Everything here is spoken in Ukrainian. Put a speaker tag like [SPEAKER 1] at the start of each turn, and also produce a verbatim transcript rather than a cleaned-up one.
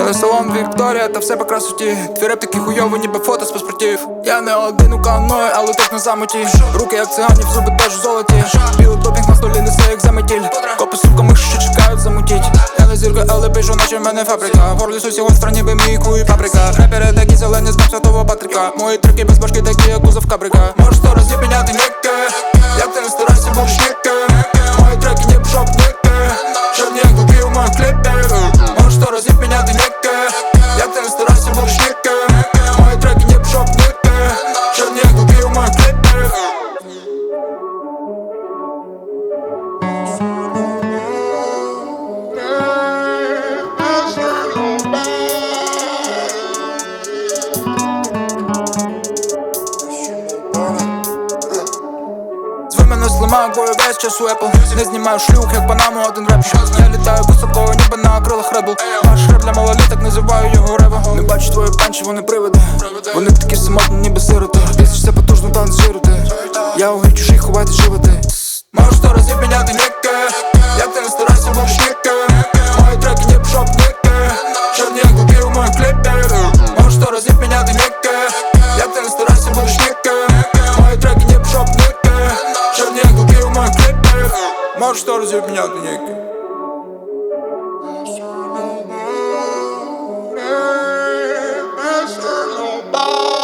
[SPEAKER 1] Твій салон Вікторія, та все по красоті. Твій реп такий хуйовий, ніби фото з паспортів. Я не один у каної, але точно замоті. Руки як циганів, зуби теж у золоті. Білий допінг на столі несе як заметіль. Копи сука миші, що чекають замутіть. Я не зірка, але біжу, наче в мене фабрика. В Орлісу всього в страні би мій куй паприка. Репери такі зелені, знак Святого Патрика. Мої трики без башки такі, як кузов кабрика. Можеш сто разів підняти ніки, як ти не старайся, будеш ніки. Мої треки ніби шопніки, щоб ніяк дуки у моїх кліпі. Можеш сто разів підняти ніки, як ти не старайся, будеш ніки. Мої треки ніби шопніки, щоб ніяк дуки у моїх кліпі. Слимаю, бою весь час у Apple. Не знімаю шлюх, як Панаму, один реп. Я літаю високо, ніби на крилах Rebel. Ваш реп для малоліток, називаю його рева. Не бачу твої панчі, вони привиди. Вони такі самотні, ніби сироти. Пісишся потужно, та не зжирити. Я у грі чужий, ховайте животи. Можеш сто разів підняти ніки, як ти не старайся, будеш ніки. Мої треки ніби шопніки, щоб ніяк дуки у моїх кліпі. Можеш сто разів підняти ніки, як ти не старайся, будеш ніки. Мої треки ніби шопніки, щоб ніяк дуки у моїх кліпі. Можеш сто разів підняти ніки.
[SPEAKER 2] Mister Nobody.